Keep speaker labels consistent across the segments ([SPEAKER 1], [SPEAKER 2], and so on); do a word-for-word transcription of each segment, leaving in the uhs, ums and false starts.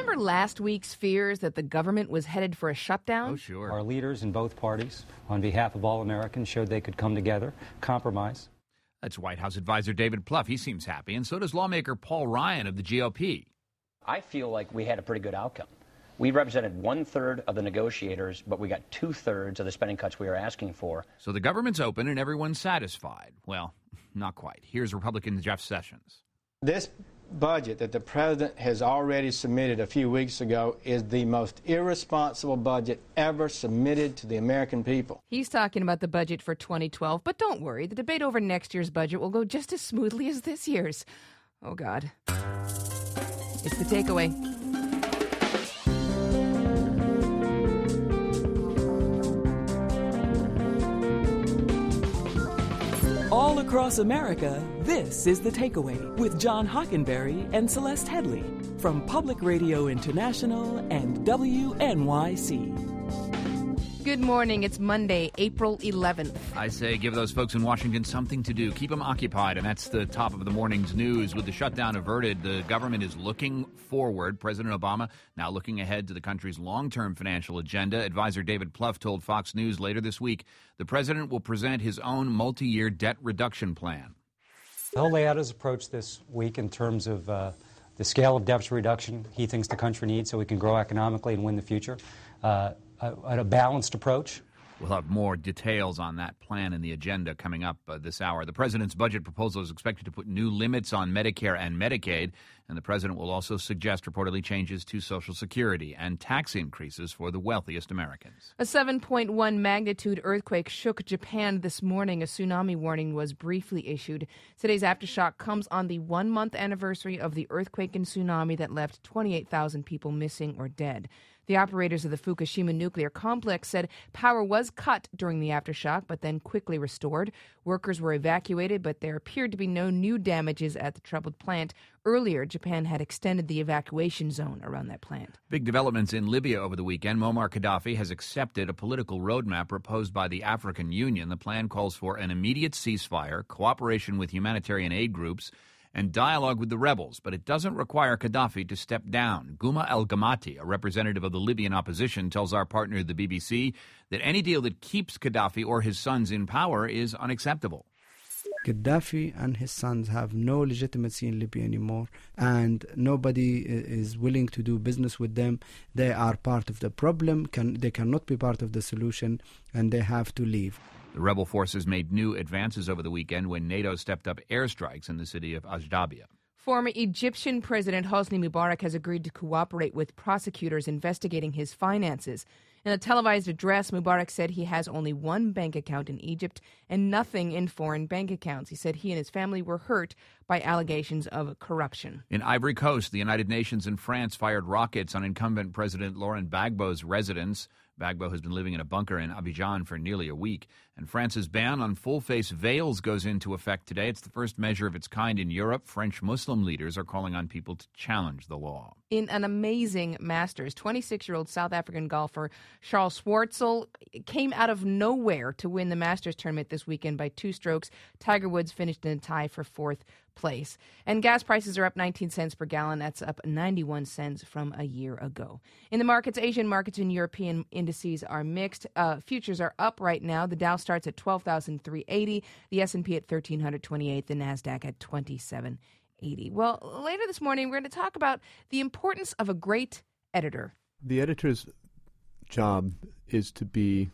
[SPEAKER 1] remember last week's fears that the government was headed for a shutdown?
[SPEAKER 2] Oh, sure.
[SPEAKER 3] Our leaders in both parties, on behalf of all Americans, showed they could come together, compromise.
[SPEAKER 2] That's White House advisor David Plouffe. He seems happy, and so does lawmaker Paul Ryan of the G O P.
[SPEAKER 4] I feel like we had a pretty good outcome. We represented one-third of the negotiators, but we got two-thirds of the spending cuts we were asking for.
[SPEAKER 2] So the government's open and everyone's satisfied. Well, not quite. Here's Republican Jeff Sessions.
[SPEAKER 5] This budget that the president has already submitted a few weeks ago is the most irresponsible budget ever submitted to the American people.
[SPEAKER 1] He's talking about the budget for twenty twelve, but don't worry, the debate over next year's budget will go just as smoothly as this year's. Oh, God. It's the takeaway.
[SPEAKER 6] All across America, this is The Takeaway with John Hockenberry and Celeste Headley from Public Radio International and W N Y C.
[SPEAKER 1] Good morning. It's Monday, April eleventh.
[SPEAKER 2] I say give those folks in Washington something to do. Keep them occupied, and that's the top of the morning's news. With the shutdown averted, the government is looking forward. President Obama now looking ahead to the country's long-term financial agenda. Advisor David Plouffe told Fox News later this week the president will present his own multi-year debt reduction plan.
[SPEAKER 3] He'll lay out his approach this week in terms of uh, the scale of debt reduction he thinks the country needs so we can grow economically and win the future. Uh, a, a balanced approach.
[SPEAKER 2] We'll have more details on that plan and the agenda coming up uh, this hour. The president's budget proposal is expected to put new limits on Medicare and Medicaid, and the president will also suggest reportedly changes to Social Security and tax increases for the wealthiest Americans.
[SPEAKER 1] A seven point one magnitude earthquake shook Japan this morning. A tsunami warning was briefly issued. Today's aftershock comes on the one-month anniversary of the earthquake and tsunami that left twenty-eight thousand people missing or dead. The operators of the Fukushima nuclear complex said power was cut during the aftershock, but then quickly restored. Workers were evacuated, but there appeared to be no new damages at the troubled plant. Earlier, Japan had extended the evacuation zone around that plant.
[SPEAKER 2] Big developments in Libya over the weekend. Muammar Gaddafi has accepted a political roadmap proposed by the African Union. The plan calls for an immediate ceasefire, cooperation with humanitarian aid groups, and dialogue with the rebels, but it doesn't require Gaddafi to step down. Gouma El Gamati, a representative of the Libyan opposition, tells our partner, the B B C, that any deal that keeps Gaddafi or his sons in power is unacceptable.
[SPEAKER 7] Gaddafi and his sons have no legitimacy in Libya anymore, and nobody is willing to do business with them. They are part of the problem. Can, they cannot be part of the solution, and they have to leave.
[SPEAKER 2] The rebel forces made new advances over the weekend when NATO stepped up airstrikes in the city of Ashdabia.
[SPEAKER 1] Former Egyptian President Hosni Mubarak has agreed to cooperate with prosecutors investigating his finances. In a televised address, Mubarak said he has only one bank account in Egypt and nothing in foreign bank accounts. He said he and his family were hurt by allegations of corruption.
[SPEAKER 2] In Ivory Coast, the United Nations and France fired rockets on incumbent President Laurent Gbagbo's residence. Gbagbo has been living in a bunker in Abidjan for nearly a week. And France's ban on full-face veils goes into effect today. It's the first measure of its kind in Europe. French Muslim leaders are calling on people to challenge the law.
[SPEAKER 1] In an amazing Masters, twenty-six-year-old South African golfer Charles Schwartzel came out of nowhere to win the Masters tournament this weekend by two strokes. Tiger Woods finished in a tie for fourth place. And gas prices are up nineteen cents per gallon. That's up ninety-one cents from a year ago. In the markets, Asian markets and European indices are mixed. Uh, futures are up right now. The Dow starts at twelve thousand three hundred eighty, the S and P at one thousand three hundred twenty-eight, the NASDAQ at twenty-seven eighty. Well, later this morning, we're going to talk about the importance of a great editor.
[SPEAKER 8] The editor's job is to be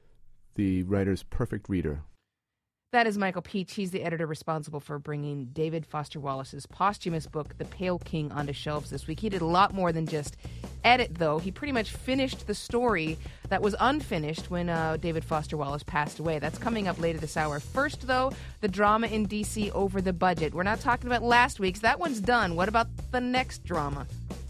[SPEAKER 8] the writer's perfect reader.
[SPEAKER 1] That is Michael Peach. He's the editor responsible for bringing David Foster Wallace's posthumous book, The Pale King, onto shelves this week. He did a lot more than just edit, though. He pretty much finished the story that was unfinished when uh, David Foster Wallace passed away. That's coming up later this hour. First, though, the drama in D C over the budget. We're not talking about last week's. That one's done. What about the next drama?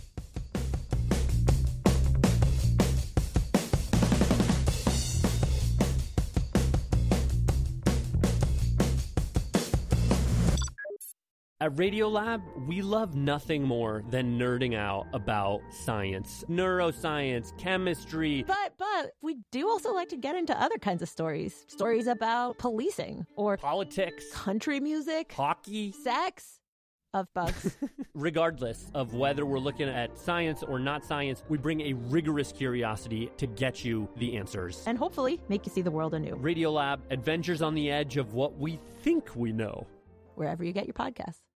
[SPEAKER 9] At Radiolab, we love nothing more than nerding out about science, neuroscience, chemistry.
[SPEAKER 10] But, but, we do also like to get into other kinds of stories. Stories about policing or
[SPEAKER 9] politics,
[SPEAKER 10] country music,
[SPEAKER 9] hockey,
[SPEAKER 10] sex, of bugs.
[SPEAKER 9] Regardless of whether we're looking at science or not science, we bring a rigorous curiosity to get you the answers.
[SPEAKER 10] And hopefully make you see the world anew.
[SPEAKER 9] Radiolab, adventures on the edge of what we think we know.
[SPEAKER 10] Wherever you get your podcasts.